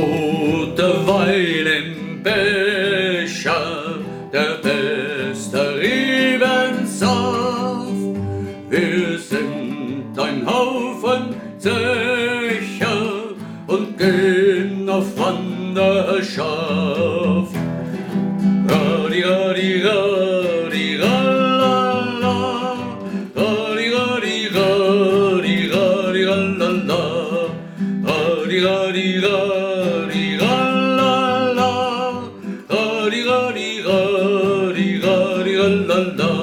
Roter Wein im Becher, der beste Rebensaft. Wir sind ein Haufen Zecher und gehen auf Wanderschaft. Radi, radi, radi, ralala, radi, radi, radi, radi, ralala, radi, radi, radi, ralala, radi, radi, radi, radi, ralala.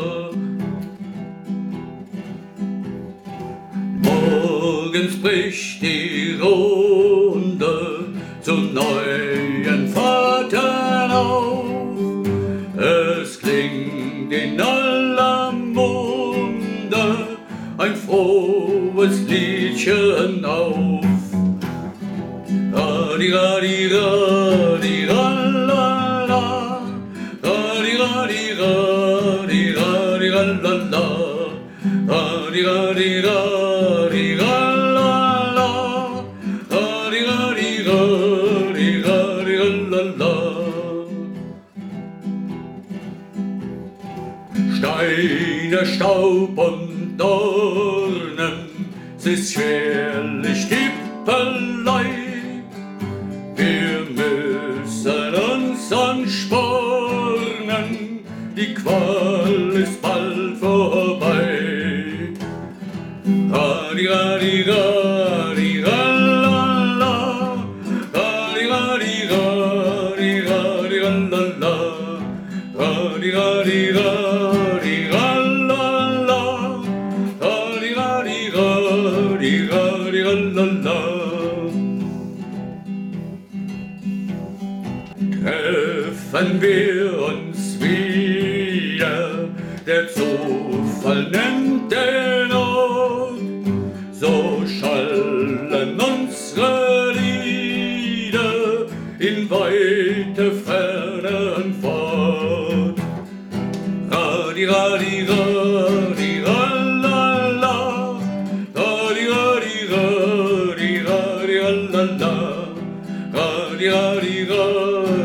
Morgens bricht die Runde zum neuen Vater auf. Es klingt in aller Munde ein frohes Liedchen auf. Radi, radi, radi, ralala, radi, radi, radi, radi, ralala, radi, radi, radi, ralala, radi, radi, radi, radi, ralala. Steine, Staub und Dornen, es ist schwerlich Kippelei. Wir müssen uns anspornen, die Qual ist bald vorbei. Radi, radi, radi, ralala, radi, radi, radi, radi, ralala, radi, radi, radi, ralala, radi, radi, radi, radi, ralala. Treffen wir uns wieder, der Zufall nennt den Ort, so schallen unsere Lieder in weite Fernen fort. Radi, radi, radi, ralala, radi, radi, radi, radi, ralala, radi, radi, radi.